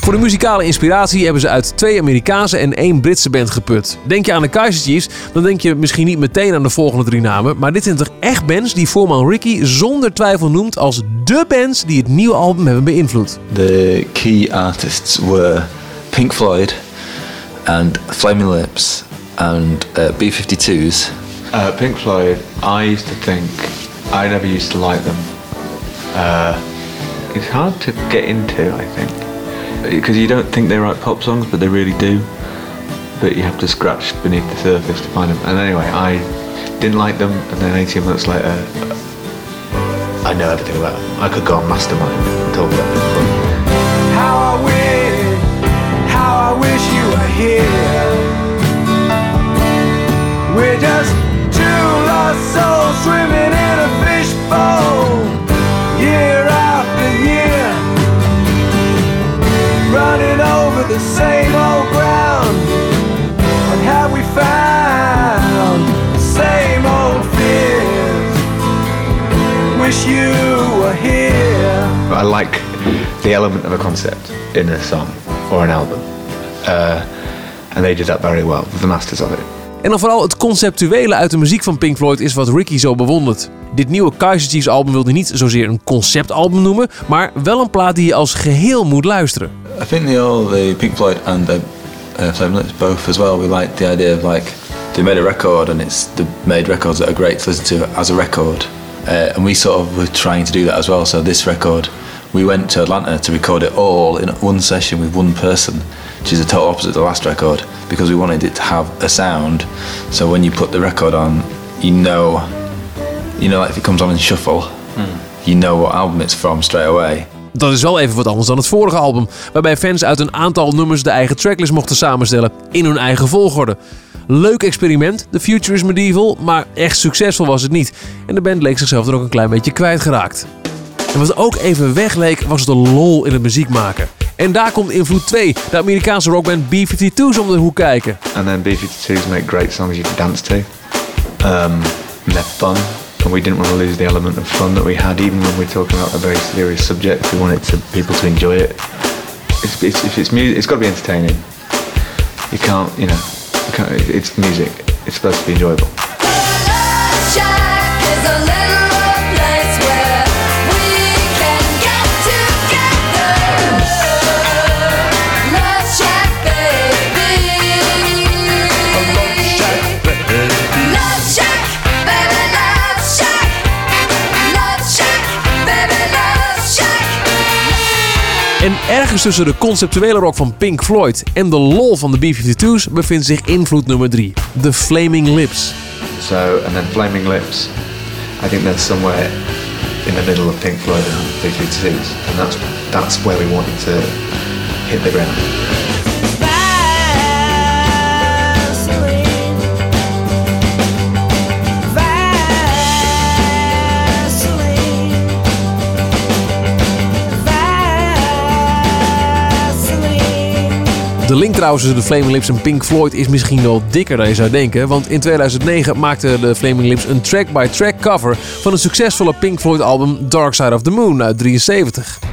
Voor de muzikale inspiratie hebben ze uit 2 Amerikaanse en 1 Britse band geput. Denk je aan de Kaiser Chiefs, dan denk je misschien niet meteen aan de volgende 3 namen. Maar dit zijn toch echt bands die voorman Ricky zonder twijfel noemt als dé bands die het nieuwe album hebben beïnvloed. The key artists were Pink Floyd and Flaming Lips and B-52s. Pink Floyd, I used to think, I never used to like them. It's hard to get into, I think. Because you don't think they write pop songs, but they really do. But you have to scratch beneath the surface to find them. And anyway, I didn't like them, and then 18 months later, I know everything about them. I could go on Mastermind and talk about Pink Floyd. How I wish you were here. We're just 2 lost souls swimming in a fishbowl, year after year, running over the same old ground. And have we found the same old fears? Wish you were here. I like the element of a concept in a song or an album. And they did that very well, the masters of it. En dan vooral het conceptuele uit de muziek van Pink Floyd is wat Ricky zo bewondert. Dit nieuwe Kaiser Chiefs album wilde niet zozeer een conceptalbum noemen, maar wel een plaat die je als geheel moet luisteren. I think the Pink Floyd and the Flaming Lips both as well. We liked the idea of like they made a record and they made records that are great to listen to as a record. And we sort of were trying to do that as well. So this record, we went to Atlanta to record it all in one session with one person, which is the total opposite of the last record, because we wanted it to have a sound. So when you put the record on, you know like if it comes on in shuffle, you know what album it's from straight away. Dat is wel even wat anders dan het vorige album, waarbij fans uit een aantal nummers de eigen tracklist mochten samenstellen in hun eigen volgorde. Leuk experiment, The Future is Medieval, maar echt succesvol was het niet. En de band leek zichzelf er ook een klein beetje kwijtgeraakt. En wat ook even wegleek, was de lol in het muziek maken. En daar komt invloed 2, de Amerikaanse rockband B-52's om de hoek kijken. And then B-52s make great songs you can dance to. They're fun. And we didn't want to lose the element of fun that we had, even when we're talking about a very serious subject. We wanted people to enjoy it. If it's music, it's got to be entertaining. You can't, it's music. It's supposed to be enjoyable. En ergens tussen de conceptuele rock van Pink Floyd en de lol van de B-52's bevindt zich invloed nummer 3, The Flaming Lips. So, and then Flaming Lips, I think they're somewhere in the middle of Pink Floyd and B-52's, and that's where we wanted to hit the ground. De link trouwens tussen de Flaming Lips en Pink Floyd is misschien wel dikker dan je zou denken, want in 2009 maakte de Flaming Lips een track-by-track cover van het succesvolle Pink Floyd album Dark Side of the Moon uit 1973.